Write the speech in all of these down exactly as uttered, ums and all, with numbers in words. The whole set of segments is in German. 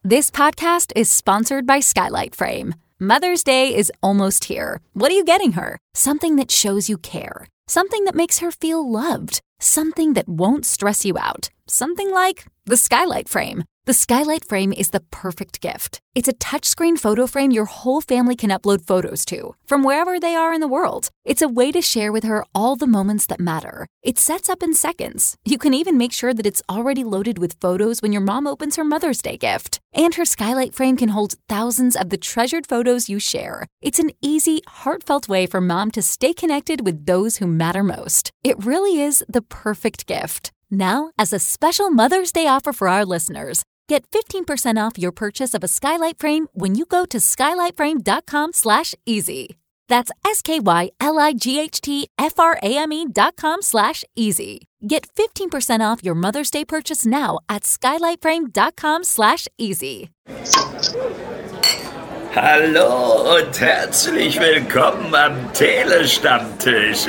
This podcast is sponsored by Skylight Frame. Mother's Day is almost here. What are you getting her? Something that shows you care. Something that makes her feel loved. Something that won't stress you out. Something like the Skylight Frame. The Skylight Frame is the perfect gift. It's a touchscreen photo frame your whole family can upload photos to, from wherever they are in the world. It's a way to share with her all the moments that matter. It sets up in seconds. You can even make sure that it's already loaded with photos when your mom opens her Mother's Day gift. And her Skylight Frame can hold thousands of the treasured photos you share. It's an easy, heartfelt way for mom to stay connected with those who matter most. It really is the perfect gift. Now, as a special Mother's Day offer for our listeners, get fifteen percent off your purchase of a Skylight Frame when you go to skylightframe.com slash easy. That's S-K-Y-L-I-G-H-T-F-R-A-M-E dot com slash easy. Get fifteen percent off your Mother's Day purchase now at skylightframe.com slash easy. Hallo und herzlich willkommen am Telestammtisch.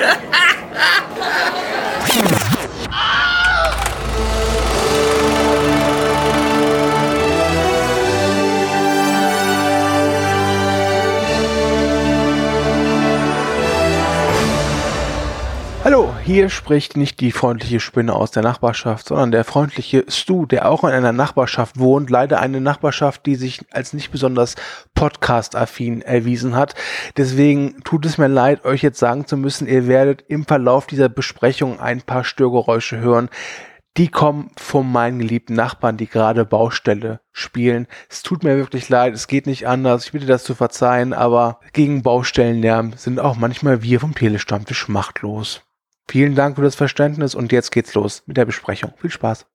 Hallo, hier spricht nicht die freundliche Spinne aus der Nachbarschaft, sondern der freundliche Stu, der auch in einer Nachbarschaft wohnt. Leider eine Nachbarschaft, die sich als nicht besonders podcast-affin erwiesen hat. Deswegen tut es mir leid, euch jetzt sagen zu müssen, ihr werdet im Verlauf dieser Besprechung ein paar Störgeräusche hören. Die kommen von meinen geliebten Nachbarn, die gerade Baustelle spielen. Es tut mir wirklich leid, es geht nicht anders. Ich bitte das zu verzeihen, aber gegen Baustellenlärm sind auch manchmal wir vom Telestammtisch machtlos. Vielen Dank für das Verständnis und jetzt geht's los mit der Besprechung. Viel Spaß.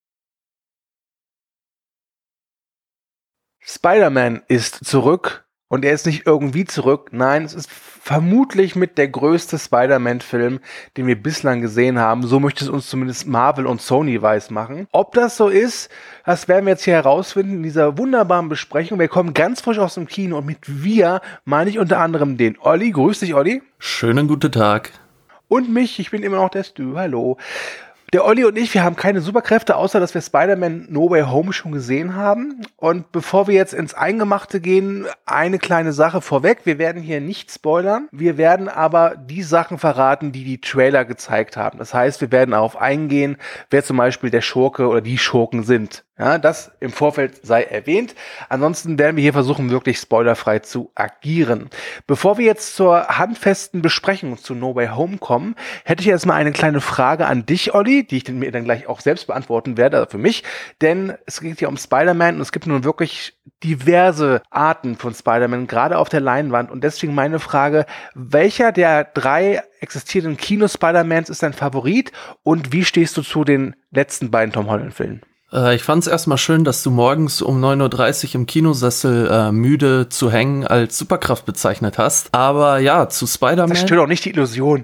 Spider-Man ist zurück und er ist nicht irgendwie zurück. Nein, es ist vermutlich mit der größte Spider-Man-Film, den wir bislang gesehen haben. So möchte es uns zumindest Marvel und Sony weismachen. Ob das so ist, das werden wir jetzt hier herausfinden in dieser wunderbaren Besprechung. Wir kommen ganz frisch aus dem Kino und mit wir meine ich unter anderem den Olli. Grüß dich, Olli. Schönen guten Tag. Und mich, ich bin immer noch der Stu, hallo. Der Olli und ich, wir haben keine Superkräfte, außer dass wir Spider-Man No Way Home schon gesehen haben. Und bevor wir jetzt ins Eingemachte gehen, eine kleine Sache vorweg. Wir werden hier nicht spoilern. Wir werden aber die Sachen verraten, die die Trailer gezeigt haben. Das heißt, wir werden darauf eingehen, wer zum Beispiel der Schurke oder die Schurken sind. Ja, das im Vorfeld sei erwähnt. Ansonsten werden wir hier versuchen, wirklich spoilerfrei zu agieren. Bevor wir jetzt zur handfesten Besprechung zu No Way Home kommen, hätte ich erstmal eine kleine Frage an dich, Olli, die ich mir dann gleich auch selbst beantworten werde, also für mich. Denn es geht hier um Spider-Man und es gibt nun wirklich diverse Arten von Spider-Man, gerade auf der Leinwand. Und deswegen meine Frage, welcher der drei existierenden Kino-Spider-Mans ist dein Favorit und wie stehst du zu den letzten beiden Tom Holland-Filmen? Ich fand es erstmal schön, dass du morgens um neun Uhr dreißig im Kinosessel äh, müde zu hängen als Superkraft bezeichnet hast. Aber ja, zu Spider-Man... Das stört auch nicht die Illusion.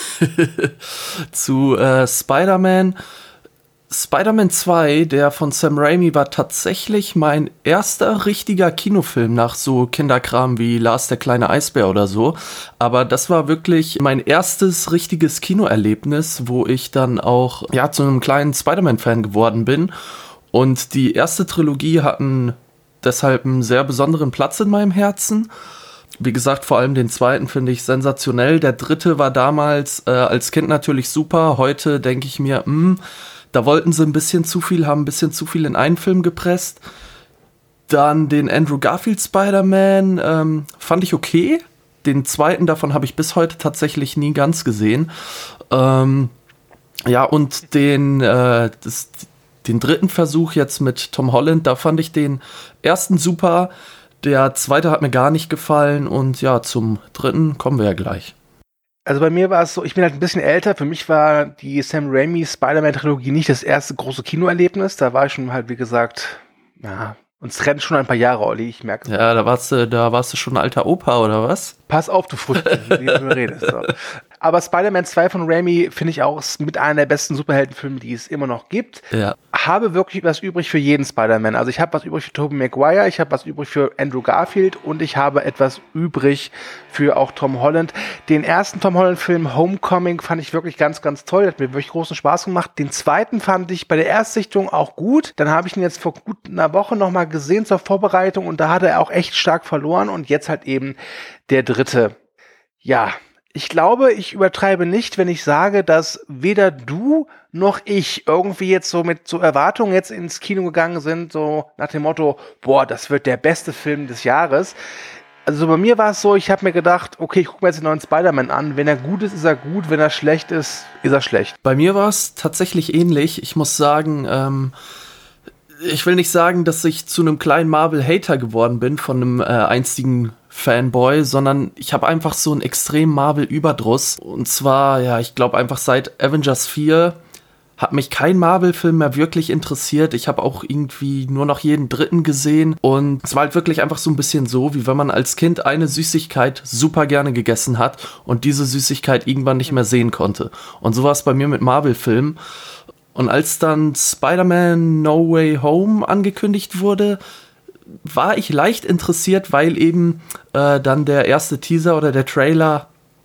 zu äh, Spider-Man... Spider-Man zwei, der von Sam Raimi, war tatsächlich mein erster richtiger Kinofilm nach so Kinderkram wie Lars der kleine Eisbär oder so. Aber das war wirklich mein erstes richtiges Kinoerlebnis, wo ich dann auch ja zu einem kleinen Spider-Man-Fan geworden bin. Und die erste Trilogie hatten deshalb einen sehr besonderen Platz in meinem Herzen. Wie gesagt, vor allem den zweiten finde ich sensationell. Der dritte war damals äh, als Kind natürlich super. Heute denke ich mir, mh, da wollten sie ein bisschen zu viel, haben ein bisschen zu viel in einen Film gepresst. Dann den Andrew Garfield Spider-Man ähm, fand ich okay. Den zweiten davon habe ich bis heute tatsächlich nie ganz gesehen. Ähm, ja, und den, äh, das, den dritten Versuch jetzt mit Tom Holland, da fand ich den ersten super. Der zweite hat mir gar nicht gefallen. Und ja, zum dritten kommen wir ja gleich. Also bei mir war es so, ich bin halt ein bisschen älter. Für mich war die Sam Raimi Spider-Man-Trilogie nicht das erste große Kinoerlebnis. Da war ich schon halt, wie gesagt, ja, uns trennt schon ein paar Jahre, Olli, ich merke es. Ja, da warst du, da warst du schon ein alter Opa, oder was? Pass auf, du Früchte, wie du redest. So. Aber Spider-Man zwei von Raimi finde ich auch mit einer der besten Superheldenfilme, die es immer noch gibt. Ja. Habe wirklich was übrig für jeden Spider-Man. Also ich habe was übrig für Tobey Maguire, ich habe was übrig für Andrew Garfield und ich habe etwas übrig für auch Tom Holland. Den ersten Tom Holland-Film Homecoming fand ich wirklich ganz, ganz toll. Hat mir wirklich großen Spaß gemacht. Den zweiten fand ich bei der Erstsichtung auch gut. Dann habe ich ihn jetzt vor gut einer Woche nochmal gesehen zur Vorbereitung und da hat er auch echt stark verloren und jetzt halt eben der dritte. Ja, ich glaube, ich übertreibe nicht, wenn ich sage, dass weder du noch ich irgendwie jetzt so mit so Erwartungen jetzt ins Kino gegangen sind, so nach dem Motto, boah, das wird der beste Film des Jahres. Also bei mir war es so, ich habe mir gedacht, okay, ich gucke mir jetzt den neuen Spider-Man an. Wenn er gut ist, ist er gut. Wenn er schlecht ist, ist er schlecht. Bei mir war es tatsächlich ähnlich. Ich muss sagen, ähm, ich will nicht sagen, dass ich zu einem kleinen Marvel-Hater geworden bin von einem äh, einstigen Fanboy, sondern ich habe einfach so einen extremen Marvel-Überdruss. Und zwar, ja, ich glaube einfach seit Avengers vier hat mich kein Marvel-Film mehr wirklich interessiert. Ich habe auch irgendwie nur noch jeden dritten gesehen. Und es war halt wirklich einfach so ein bisschen so, wie wenn man als Kind eine Süßigkeit super gerne gegessen hat und diese Süßigkeit irgendwann nicht mehr sehen konnte. Und so war es bei mir mit Marvel-Filmen. Und als dann Spider-Man No Way Home angekündigt wurde, war ich leicht interessiert, weil eben äh, dann der erste Teaser oder der Trailer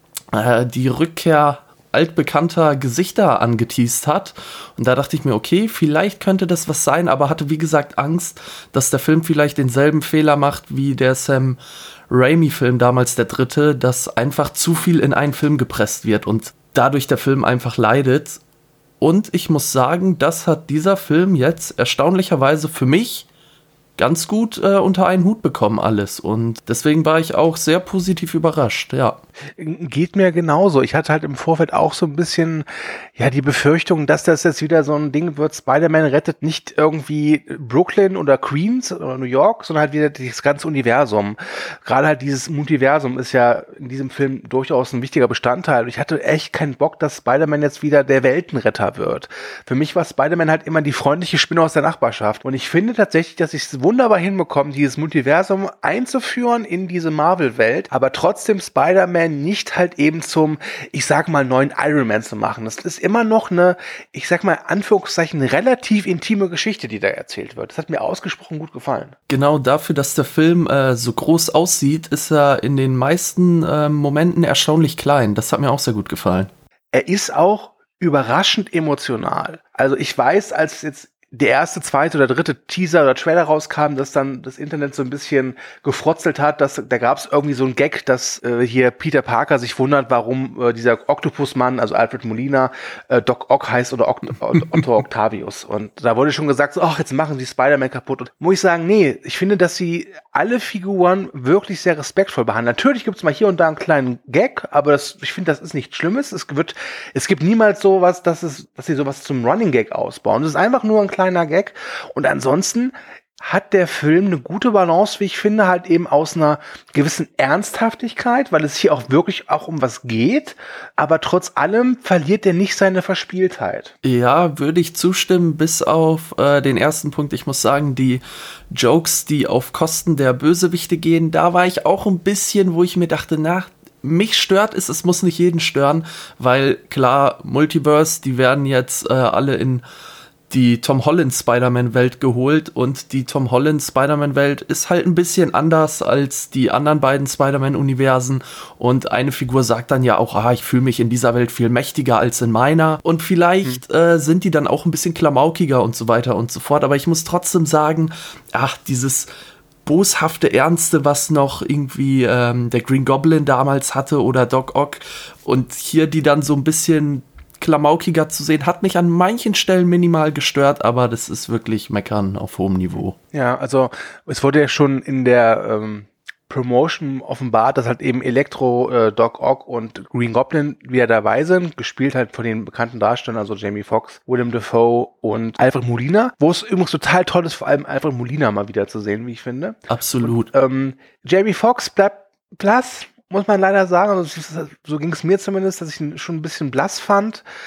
äh, die Rückkehr altbekannter Gesichter angeteast hat. Und da dachte ich mir, okay, vielleicht könnte das was sein, aber hatte wie gesagt Angst, dass der Film vielleicht denselben Fehler macht wie der Sam Raimi-Film damals, der dritte, dass einfach zu viel in einen Film gepresst wird und dadurch der Film einfach leidet. Und ich muss sagen, das hat dieser Film jetzt erstaunlicherweise für mich ganz gut äh, unter einen Hut bekommen alles. Und deswegen war ich auch sehr positiv überrascht, ja. Geht mir genauso. Ich hatte halt im Vorfeld auch so ein bisschen, ja, die Befürchtung, dass das jetzt wieder so ein Ding wird, Spider-Man rettet nicht irgendwie Brooklyn oder Queens oder New York, sondern halt wieder das ganze Universum. Gerade halt dieses Multiversum ist ja in diesem Film durchaus ein wichtiger Bestandteil. Und ich hatte echt keinen Bock, dass Spider-Man jetzt wieder der Weltenretter wird. Für mich war Spider-Man halt immer die freundliche Spinne aus der Nachbarschaft. Und ich finde tatsächlich, dass ich es wunderbar hinbekomme, dieses Multiversum einzuführen in diese Marvel-Welt, aber trotzdem Spider-Man nicht halt eben zum, ich sag mal, neuen Iron Man zu machen. Das ist immer noch eine, ich sag mal, Anführungszeichen, relativ intime Geschichte, die da erzählt wird. Das hat mir ausgesprochen gut gefallen. Genau dafür, dass der Film äh, so groß aussieht, ist er in den meisten äh, Momenten erstaunlich klein. Das hat mir auch sehr gut gefallen. Er ist auch überraschend emotional. Also ich weiß, als jetzt der erste, zweite oder dritte Teaser oder Trailer rauskam, dass dann das Internet so ein bisschen gefrotzelt hat, dass da gab es irgendwie so ein Gag, dass äh, hier Peter Parker sich wundert, warum äh, dieser Octopus-Mann, also Alfred Molina, äh, Doc Ock heißt oder Oct- Otto Octavius. Und da wurde schon gesagt, so, ach, jetzt machen sie Spider-Man kaputt. Und muss ich sagen, nee, ich finde, dass sie alle Figuren wirklich sehr respektvoll behandeln. Natürlich gibt es mal hier und da einen kleinen Gag, aber das, ich finde, das ist nichts Schlimmes. Es wird, es gibt niemals sowas, dass es, dass sie sowas zum Running Gag ausbauen. Es ist einfach nur ein kleiner Gag. Und ansonsten hat der Film eine gute Balance, wie ich finde, halt eben aus einer gewissen Ernsthaftigkeit, weil es hier auch wirklich auch um was geht, aber trotz allem verliert er nicht seine Verspieltheit. Ja, würde ich zustimmen, bis auf äh, den ersten Punkt. Ich muss sagen, die Jokes, die auf Kosten der Bösewichte gehen, da war ich auch ein bisschen, wo ich mir dachte, na, mich stört es, es muss nicht jeden stören, weil klar, Multiverse, die werden jetzt äh, alle in die Tom Holland Spider-Man-Welt geholt und die Tom Holland Spider-Man-Welt ist halt ein bisschen anders als die anderen beiden Spider-Man-Universen und eine Figur sagt dann ja auch, ah, ich fühle mich in dieser Welt viel mächtiger als in meiner und vielleicht hm. äh, sind die dann auch ein bisschen klamaukiger und so weiter und so fort, aber ich muss trotzdem sagen, ach, dieses boshafte Ernste, was noch irgendwie ähm, der Green Goblin damals hatte oder Doc Ock und hier die dann so ein bisschen klamaukiger zu sehen, hat mich an manchen Stellen minimal gestört, aber das ist wirklich Meckern auf hohem Niveau. Ja, also es wurde ja schon in der ähm, Promotion offenbart, dass halt eben Electro, äh, Doc Ock und Green Goblin wieder dabei sind, gespielt halt von den bekannten Darstellern, also Jamie Foxx, Willem Dafoe und Alfred Molina, wo es übrigens total toll ist, vor allem Alfred Molina mal wieder zu sehen, wie ich finde. Absolut. Und, ähm, Jamie Foxx bleibt blass, muss man leider sagen, also so ging es mir zumindest, dass ich ihn schon ein bisschen blass fand,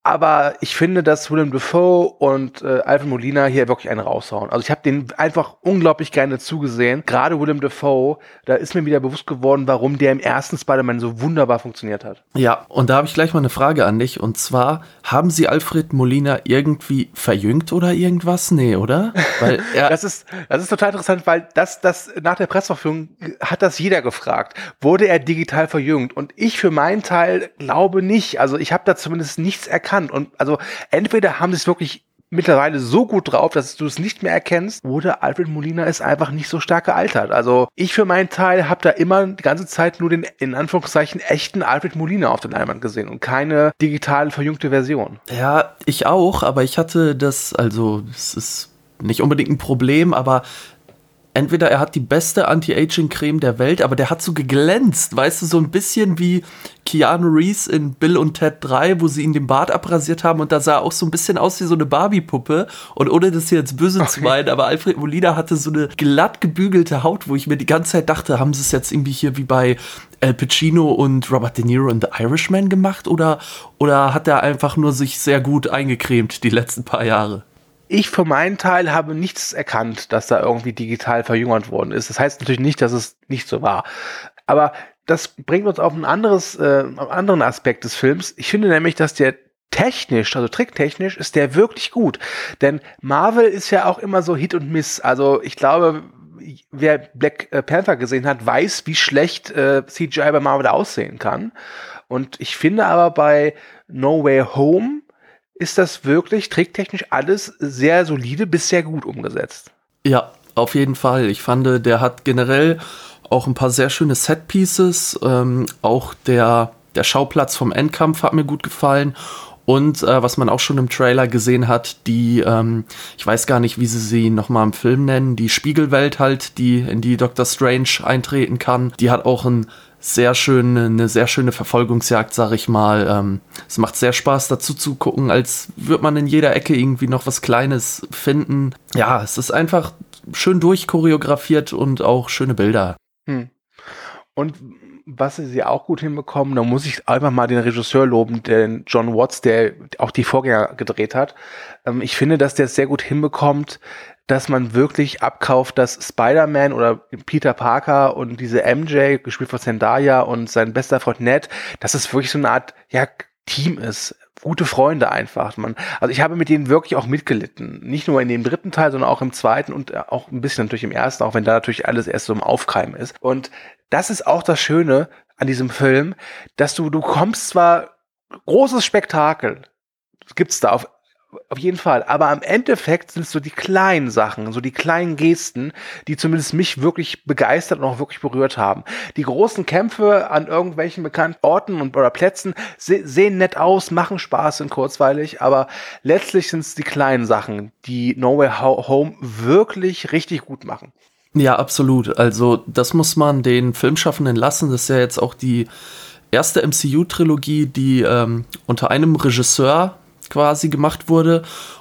Aber ich finde, dass Willem Dafoe und äh, Alfred Molina hier wirklich einen raushauen. Also ich habe denen einfach unglaublich gerne zugesehen. Gerade Willem Dafoe, da ist mir wieder bewusst geworden, warum der im ersten Spider-Man so wunderbar funktioniert hat. Ja, und da habe ich gleich mal eine Frage an dich. Und zwar, haben Sie Alfred Molina irgendwie verjüngt oder irgendwas? Nee, oder? Weil er das ist das ist total interessant, weil das, das nach der Presseverführung hat das jeder gefragt. Wurde er digital verjüngt? Und ich für meinen Teil glaube nicht. Also ich habe da zumindest nichts erkannt. Und also entweder haben sie es wirklich mittlerweile so gut drauf, dass du es nicht mehr erkennst, oder Alfred Molina ist einfach nicht so stark gealtert. Also ich für meinen Teil habe da immer die ganze Zeit nur den, in Anführungszeichen, echten Alfred Molina auf der Leinwand gesehen und keine digital verjüngte Version. Ja, ich auch, aber ich hatte das, also es ist nicht unbedingt ein Problem, aber entweder er hat die beste Anti-Aging-Creme der Welt, aber der hat so geglänzt, weißt du, so ein bisschen wie Keanu Reeves in Bill und Ted drei, wo sie ihn den Bart abrasiert haben und da sah er auch so ein bisschen aus wie so eine Barbie-Puppe und ohne das hier jetzt böse okay. zu meinen, aber Alfred Molina hatte so eine glatt gebügelte Haut, wo ich mir die ganze Zeit dachte, haben sie es jetzt irgendwie hier wie bei Al Pacino und Robert De Niro in The Irishman gemacht oder, oder hat er einfach nur sich sehr gut eingecremt die letzten paar Jahre? Ich für meinen Teil habe nichts erkannt, dass da irgendwie digital verjüngert worden ist. Das heißt natürlich nicht, dass es nicht so war. Aber das bringt uns auf ein anderes, äh, einen anderen Aspekt des Films. Ich finde nämlich, dass der technisch, also tricktechnisch, ist der wirklich gut. Denn Marvel ist ja auch immer so Hit und Miss. Also ich glaube, wer Black Panther gesehen hat, weiß, wie schlecht äh, C G I bei Marvel aussehen kann. Und ich finde aber bei No Way Home ist das wirklich tricktechnisch alles sehr solide bis sehr gut umgesetzt. Ja, auf jeden Fall. Ich fand, der hat generell auch ein paar sehr schöne Setpieces. Ähm, auch der, der Schauplatz vom Endkampf hat mir gut gefallen. Und äh, was man auch schon im Trailer gesehen hat, die, ähm, ich weiß gar nicht, wie sie sie nochmal im Film nennen, die Spiegelwelt halt, die in die Doctor Strange eintreten kann, die hat auch ein sehr schöne, eine sehr schöne Verfolgungsjagd, sag ich mal. Ähm, es macht sehr Spaß, dazu zu gucken, als würde man in jeder Ecke irgendwie noch was Kleines finden. Ja, es ist einfach schön durchchoreografiert und auch schöne Bilder. Hm. Und was sie auch gut hinbekommen, da muss ich einfach mal den Regisseur loben, den John Watts, der auch die Vorgänger gedreht hat. Ähm, ich finde, dass der es sehr gut hinbekommt, dass man wirklich abkauft, dass Spider-Man oder Peter Parker und diese M J, gespielt von Zendaya, und sein bester Freund Ned, dass es wirklich so eine Art, ja, Team ist. Gute Freunde einfach. Man, also ich habe mit denen wirklich auch mitgelitten. Nicht nur in dem dritten Teil, sondern auch im zweiten und auch ein bisschen natürlich im ersten, auch wenn da natürlich alles erst so im Aufkeimen ist. Und das ist auch das Schöne an diesem Film, dass du, du kommst zwar, großes Spektakel, gibt's da auf Auf jeden Fall, aber am Endeffekt sind es so die kleinen Sachen, so die kleinen Gesten, die zumindest mich wirklich begeistert und auch wirklich berührt haben. Die großen Kämpfe an irgendwelchen bekannten Orten und oder Plätzen se- sehen nett aus, machen Spaß, sind kurzweilig, aber letztlich sind es die kleinen Sachen, die No Way Home wirklich richtig gut machen. Ja, absolut. Also das muss man den Filmschaffenden lassen. Das ist ja jetzt auch die erste M C U-Trilogie, die ähm, unter einem Regisseur quasi gemacht wurde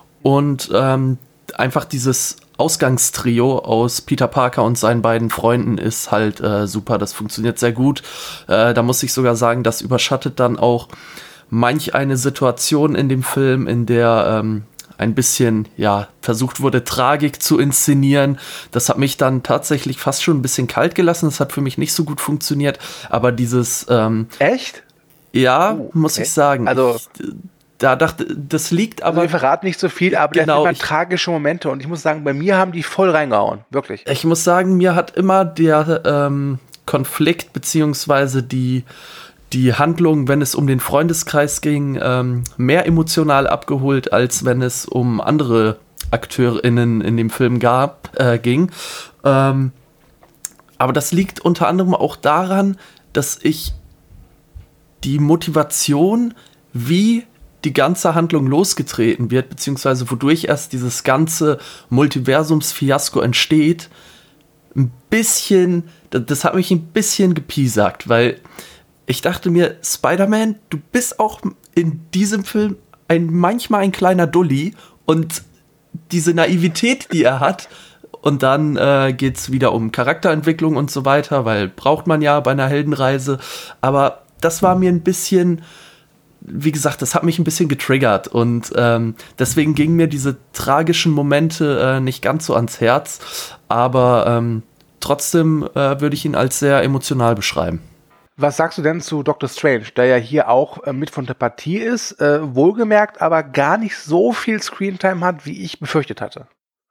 und ähm, einfach dieses Ausgangstrio aus Peter Parker und seinen beiden Freunden ist halt äh, super, das funktioniert sehr gut. Äh, da muss ich sogar sagen, das überschattet dann auch manch eine Situation in dem Film, in der ähm, ein bisschen, ja, versucht wurde, Tragik zu inszenieren. Das hat mich dann tatsächlich fast schon ein bisschen kalt gelassen, das hat für mich nicht so gut funktioniert, aber dieses ähm, Echt? Ja, oh, muss okay. ich sagen. Also ich, Da dachte, das liegt aber. Also wir verraten nicht so viel, aber genau, das sind tragische Momente und ich muss sagen, bei mir haben die voll reingehauen, wirklich. Ich muss sagen, mir hat immer der ähm, Konflikt beziehungsweise die, die Handlung, wenn es um den Freundeskreis ging, ähm, mehr emotional abgeholt, als wenn es um andere AkteurInnen in dem Film gab, äh, ging. Ähm, aber das liegt unter anderem auch daran, dass ich die Motivation, wie die ganze Handlung losgetreten wird, beziehungsweise wodurch erst dieses ganze Multiversums-Fiasko entsteht, ein bisschen, das hat mich ein bisschen gepiesackt, weil ich dachte mir, Spider-Man, du bist auch in diesem Film ein, manchmal ein kleiner Dulli und diese Naivität, die er hat, und dann äh, geht's wieder um Charakterentwicklung und so weiter, weil braucht man ja bei einer Heldenreise, aber das war mir ein bisschen wie gesagt, das hat mich ein bisschen getriggert und ähm, deswegen gingen mir diese tragischen Momente äh, nicht ganz so ans Herz, aber ähm, trotzdem äh, würde ich ihn als sehr emotional beschreiben. Was sagst du denn zu Doctor Strange, der ja hier auch äh, mit von der Partie ist, äh, wohlgemerkt, aber gar nicht so viel Screentime hat, wie ich befürchtet hatte?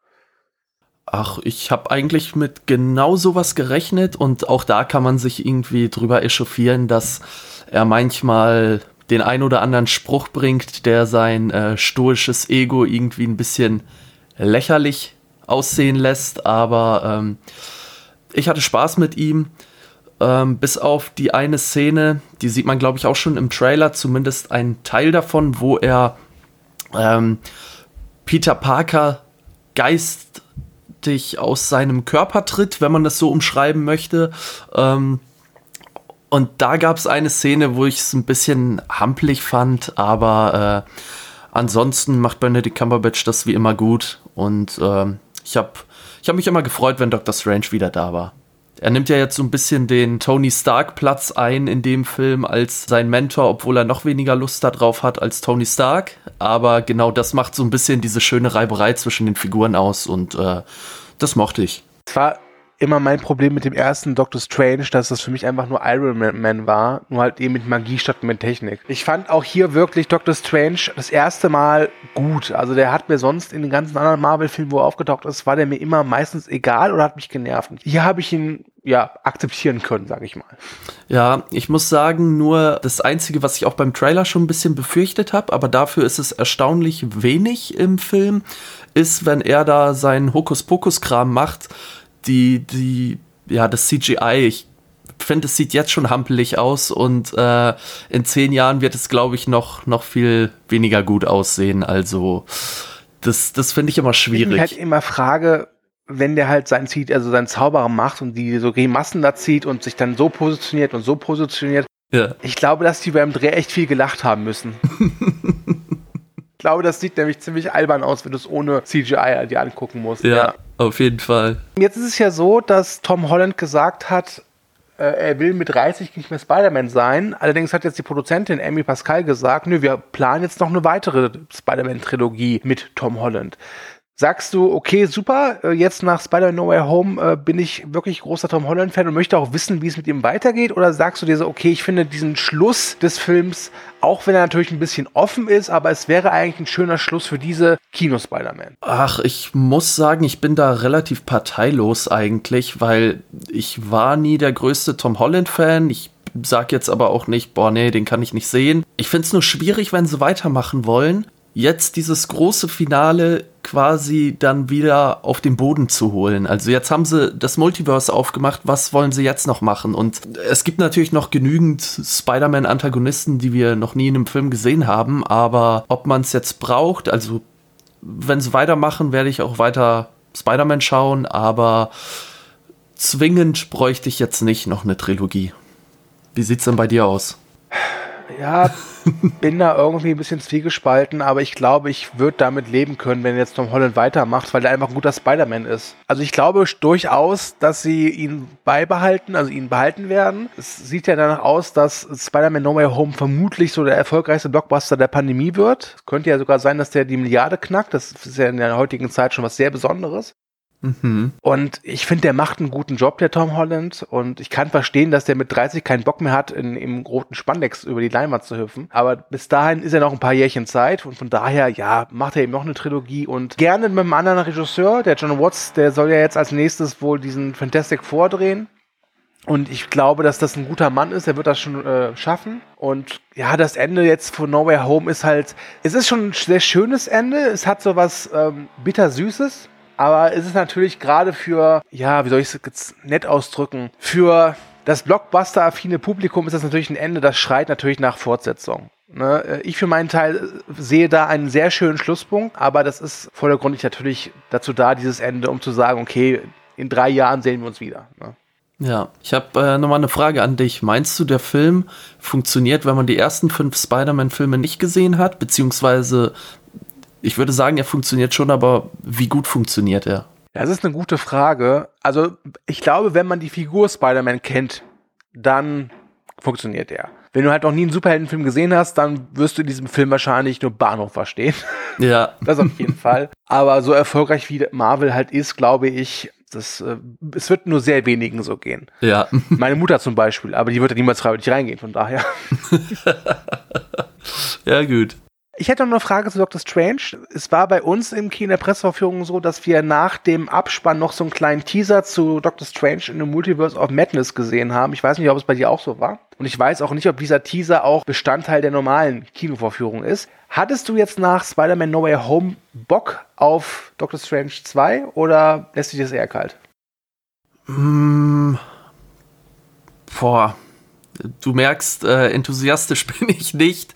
Ach, ich habe eigentlich mit genau sowas gerechnet und auch da kann man sich irgendwie drüber echauffieren, dass er manchmal den ein oder anderen Spruch bringt, der sein äh, stoisches Ego irgendwie ein bisschen lächerlich aussehen lässt, aber ähm, ich hatte Spaß mit ihm. Ähm, bis auf die eine Szene, die sieht man, glaube ich, auch schon im Trailer, zumindest ein Teil davon, wo er ähm, Peter Parker geistig aus seinem Körper tritt, wenn man das so umschreiben möchte. Ähm, und da gab es eine Szene, wo ich es ein bisschen hampelig fand, aber äh, ansonsten macht Benedict Cumberbatch das wie immer gut und ähm, ich habe ich hab mich immer gefreut, wenn Doctor Strange wieder da war. Er nimmt ja jetzt so ein bisschen den Tony Stark Platz ein in dem Film als sein Mentor, obwohl er noch weniger Lust darauf hat als Tony Stark. Aber genau das macht so ein bisschen diese schöne Reiberei zwischen den Figuren aus und äh, das mochte ich. Es war immer mein Problem mit dem ersten Doctor Strange, dass das für mich einfach nur Iron Man war, nur halt eben mit Magie statt mit Technik. Ich fand auch hier wirklich Doctor Strange das erste Mal gut. Also der hat mir sonst in den ganzen anderen Marvel-Filmen, wo er aufgetaucht ist, war der mir immer meistens egal oder hat mich genervt. Hier habe ich ihn ja akzeptieren können, sage ich mal. Ja, ich muss sagen, nur das Einzige, was ich auch beim Trailer schon ein bisschen befürchtet habe, aber dafür ist es erstaunlich wenig im Film, ist, wenn er da seinen Hokuspokus-Kram macht, die, die, ja, das C G I, ich finde, es sieht jetzt schon hampelig aus und äh, in zehn Jahren wird es, glaube ich, noch, noch viel weniger gut aussehen. Also, das, das finde ich immer schwierig. Ich halt immer frage, wenn der halt sein zieht, also seinen Zauberer macht und die so Grimassen da zieht und sich dann so positioniert und so positioniert. Ja. Ich glaube, dass die beim Dreh echt viel gelacht haben müssen. Ich glaube, das sieht nämlich ziemlich albern aus, wenn du es ohne C G I dir angucken musst. Ja, ja, auf jeden Fall. Jetzt ist es ja so, dass Tom Holland gesagt hat, äh, er will mit dreißig nicht mehr Spider-Man sein. Allerdings hat jetzt die Produzentin Amy Pascal gesagt, nö, wir planen jetzt noch eine weitere Spider-Man-Trilogie mit Tom Holland. Sagst du, okay, super, jetzt nach Spider-Man No Way Home äh, bin ich wirklich großer Tom Holland-Fan und möchte auch wissen, wie es mit ihm weitergeht? Oder sagst du dir so, okay, ich finde diesen Schluss des Films, auch wenn er natürlich ein bisschen offen ist, aber es wäre eigentlich ein schöner Schluss für diese Kino-Spider-Man? Ach, ich muss sagen, ich bin da relativ parteilos eigentlich, weil ich war nie der größte Tom Holland-Fan. Ich sag jetzt aber auch nicht, boah, nee, den kann ich nicht sehen. Ich find's nur schwierig, wenn sie weitermachen wollen, jetzt dieses große Finale quasi dann wieder auf den Boden zu holen. Also jetzt haben sie das Multiverse aufgemacht, was wollen sie jetzt noch machen? Und es gibt natürlich noch genügend Spider-Man-Antagonisten, die wir noch nie in einem Film gesehen haben, aber ob man es jetzt braucht, also wenn sie weitermachen, werde ich auch weiter Spider-Man schauen, aber zwingend bräuchte ich jetzt nicht noch eine Trilogie. Wie sieht's denn bei dir aus? Ja, bin da irgendwie ein bisschen zwiegespalten, aber ich glaube, ich würde damit leben können, wenn jetzt Tom Holland weitermacht, weil er einfach ein guter Spider-Man ist. Also ich glaube durchaus, dass sie ihn beibehalten, also ihn behalten werden. Es sieht ja danach aus, dass Spider-Man No Way Home vermutlich so der erfolgreichste Blockbuster der Pandemie wird. Es könnte ja sogar sein, dass der die Milliarde knackt. Das ist ja in der heutigen Zeit schon was sehr Besonderes. Mhm. Und ich finde, der macht einen guten Job, der Tom Holland. Und ich kann verstehen, dass der mit dreißig keinen Bock mehr hat, in, im roten Spandex über die Leinwand zu hüpfen. Aber bis dahin ist ja noch ein paar Jährchen Zeit. Und von daher, ja, macht er eben noch eine Trilogie. Und gerne mit einem anderen Regisseur, der John Watts, der soll ja jetzt als nächstes wohl diesen Fantastic Four drehen. Und ich glaube, dass das ein guter Mann ist. Er wird das schon äh, schaffen. Und ja, das Ende jetzt von No Way Home ist halt, es ist schon ein sehr schönes Ende. Es hat so was ähm, bittersüßes. Aber es ist natürlich gerade für, ja, wie soll ich es jetzt nett ausdrücken, für das Blockbuster-affine Publikum ist das natürlich ein Ende, das schreit natürlich nach Fortsetzung. Ne? Ich für meinen Teil sehe da einen sehr schönen Schlusspunkt, aber das ist vordergründig natürlich dazu da, dieses Ende, um zu sagen, okay, in drei Jahren sehen wir uns wieder. Ne? Ja, ich habe äh, nochmal eine Frage an dich. Meinst du, der Film funktioniert, wenn man die ersten fünf Spider-Man-Filme nicht gesehen hat, beziehungsweise ich würde sagen, er funktioniert schon, aber wie gut funktioniert er? Das ist eine gute Frage. Also ich glaube, wenn man die Figur Spider-Man kennt, dann funktioniert er. Wenn du halt noch nie einen Superheldenfilm gesehen hast, dann wirst du in diesem Film wahrscheinlich nur Bahnhof verstehen. Ja. Das auf jeden Fall. Aber so erfolgreich wie Marvel halt ist, glaube ich, das, äh, es wird nur sehr wenigen so gehen. Ja. Meine Mutter zum Beispiel, aber die wird ja niemals freiwillig reingehen, von daher. Ja, gut. Ich hätte noch eine Frage zu Doctor Strange. Es war bei uns im Kino in der Presseverführung so, dass wir nach dem Abspann noch so einen kleinen Teaser zu Doctor Strange in the Multiverse of Madness gesehen haben. Ich weiß nicht, ob es bei dir auch so war. Und ich weiß auch nicht, ob dieser Teaser auch Bestandteil der normalen Kinovorführung ist. Hattest du jetzt nach Spider-Man No Way Home Bock auf Doctor Strange zwei oder lässt dich das eher kalt? Mm, boah. Du merkst, äh, enthusiastisch bin ich nicht,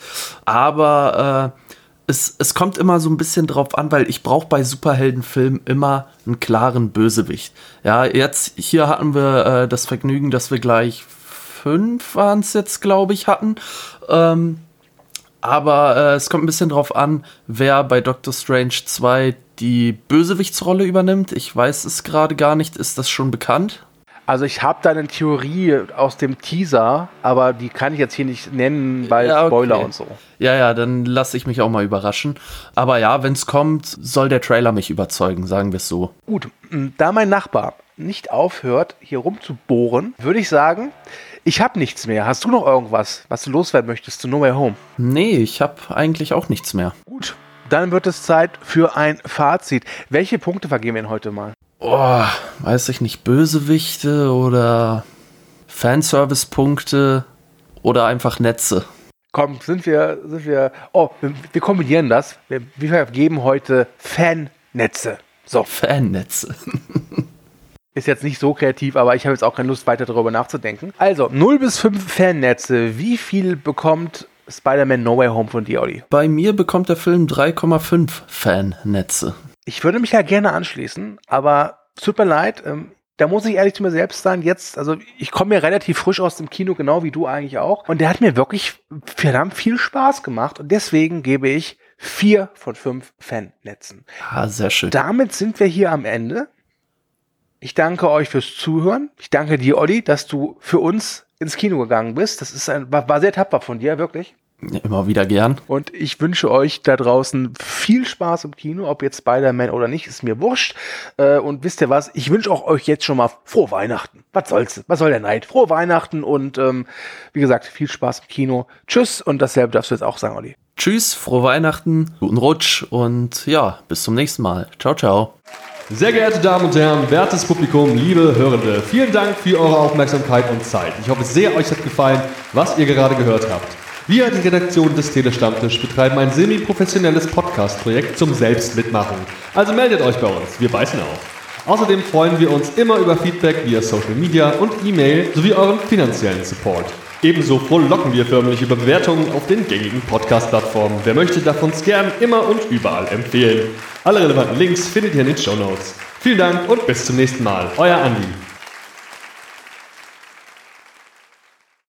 aber äh, es, es kommt immer so ein bisschen drauf an, weil ich brauche bei Superheldenfilmen immer einen klaren Bösewicht. Ja, jetzt, hier hatten wir äh, das Vergnügen, dass wir gleich fünf waren es jetzt, glaube ich, hatten. Ähm, aber äh, es kommt ein bisschen drauf an, wer bei Doctor Strange zwei die Bösewichtsrolle übernimmt. Ich weiß es gerade gar nicht. Ist das schon bekannt? Also ich habe da eine Theorie aus dem Teaser, aber die kann ich jetzt hier nicht nennen, weil ja, okay. Spoiler und so. Ja, ja, dann lasse ich mich auch mal überraschen. Aber ja, wenn es kommt, soll der Trailer mich überzeugen, sagen wir es so. Gut, da mein Nachbar nicht aufhört, hier rumzubohren, würde ich sagen, ich habe nichts mehr. Hast du noch irgendwas, was du loswerden möchtest zu No Way Home? Nee, ich habe eigentlich auch nichts mehr. Gut, dann wird es Zeit für ein Fazit. Welche Punkte vergeben wir denn heute mal? Oh, weiß ich nicht, Bösewichte oder Fanservice-Punkte oder einfach Netze. Komm, sind wir, sind wir, oh, wir, wir kombinieren das. Wir, wir vergeben heute Fannetze. So. Fannetze. Ist jetzt nicht so kreativ, aber ich habe jetzt auch keine Lust, weiter darüber nachzudenken. Also, null bis fünf Fannetze. Wie viel bekommt Spider-Man No Way Home von dir, Olli? Bei mir bekommt der Film drei Komma fünf Fannetze. Ich würde mich ja gerne anschließen, aber tut mir leid, ähm, da muss ich ehrlich zu mir selbst sein, jetzt, also ich komme ja relativ frisch aus dem Kino, genau wie du eigentlich auch, und der hat mir wirklich verdammt viel Spaß gemacht und deswegen gebe ich vier von fünf Fannetzen. Ah, sehr schön. Damit sind wir hier am Ende. Ich danke euch fürs Zuhören. Ich danke dir, Olli, dass du für uns ins Kino gegangen bist. Das ist ein, war, war sehr tapfer von dir, wirklich. Ja, immer wieder gern. Und ich wünsche euch da draußen viel Spaß im Kino, ob jetzt Spider-Man oder nicht, ist mir wurscht. Äh, und wisst ihr was, ich wünsche auch euch jetzt schon mal frohe Weihnachten. Was soll's? Was soll der Neid? Frohe Weihnachten und ähm, wie gesagt, viel Spaß im Kino. Tschüss und dasselbe darfst du jetzt auch sagen, Olli. Tschüss, frohe Weihnachten, guten Rutsch und ja, bis zum nächsten Mal. Ciao, ciao. Sehr geehrte Damen und Herren, wertes Publikum, liebe Hörende, vielen Dank für eure Aufmerksamkeit und Zeit. Ich hoffe sehr, euch hat gefallen, was ihr gerade gehört habt. Wir, die Redaktion des Telestammtisch, betreiben ein semi-professionelles Podcast-Projekt zum Selbstmitmachen. Also meldet euch bei uns, wir beißen auf. Außerdem freuen wir uns immer über Feedback via Social Media und E-Mail sowie euren finanziellen Support. Ebenso frohlocken wir förmlich über Bewertungen auf den gängigen Podcast-Plattformen. Wer möchte, darf uns gern immer und überall empfehlen. Alle relevanten Links findet ihr in den Shownotes. Vielen Dank und bis zum nächsten Mal. Euer Andi.